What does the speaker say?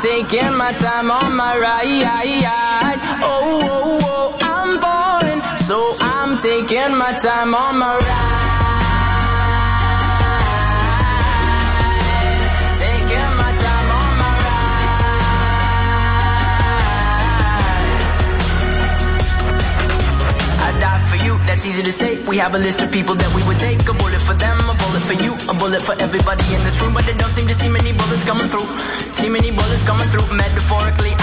taking my time on my ride. Oh, I'm falling, so I'm taking my time on my ride. Taking my time on my ride. I die for you, that's easy to say. We have a list of people that we would take. A bullet for them, a bullet for you, a bullet for everybody in this room. But they don't seem to see many bullets coming through. See many bullets coming through. Metaphorically,